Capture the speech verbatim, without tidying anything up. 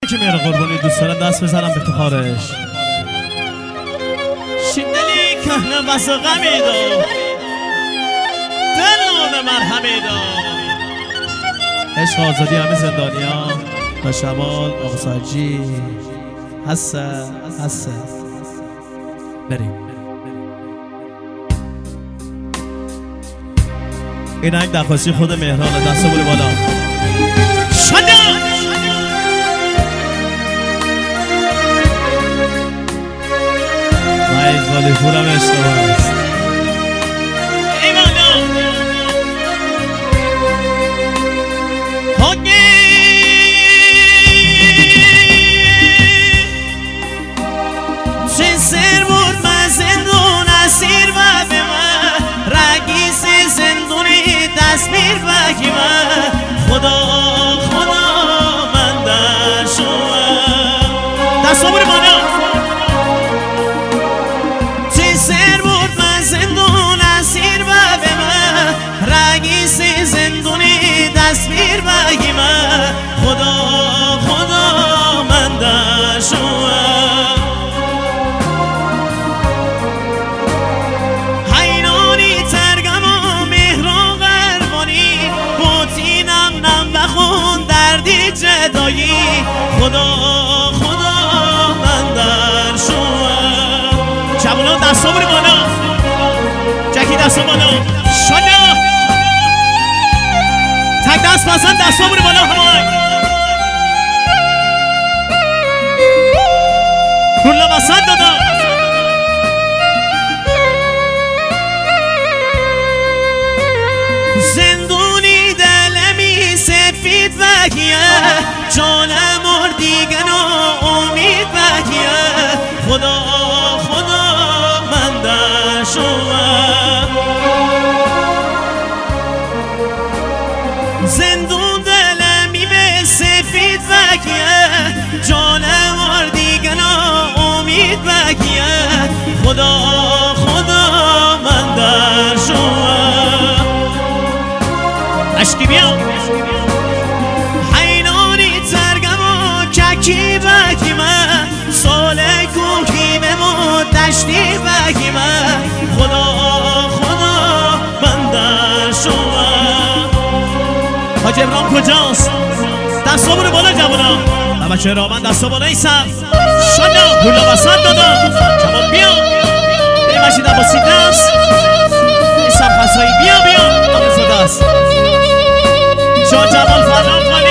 که میره قربانی دوست دارم دست بزنم به تو خارش شیندلی کهنه واسه غمی دو دلون مرهمی دو عشق آزادی همه زندانیان و شمال آقا ساجی هسته هسته بریم. این هنگ درخواستی خود مهرانه دسته بوده بالا شده مایی خالی پولم اشتباه است ایمانا هنگی چه سر بود من زندون اسیر و به من رگیس زندونی تصویر بگی من خدا خدا من در شما دست آبور بالا چه سر بود من زندون اسیر و به من رگیس زندونی تصویر بگی من خدا خدا من در شما جدایی خدا خدا من در شما جوانان دستا بری بالا جکی دستا بالا شالا تک دست بزن دستا بری بالا همای رولا بسند دادا زندونی دلمی سفید بگیه جانم دیگه نو امید بگیه خدا خدا من در شما زندون دلمی به سفید بگیه جانم دیگه نو امید بگیه خدا خدا من در شما اشکی بیا کی بگی من ساله کوکی به مدشتی بگی من خدا خدا من در شما حاج ابراهیم کجاست؟ دستا بوده بالا جوانا و بچه رامن دستا بالا ایسم شالا رولا بسند دادا جوان بیا بیا مشید عباسی دست ایسم خسایی بیا بیا آموزا دست شا جوان فرام کنی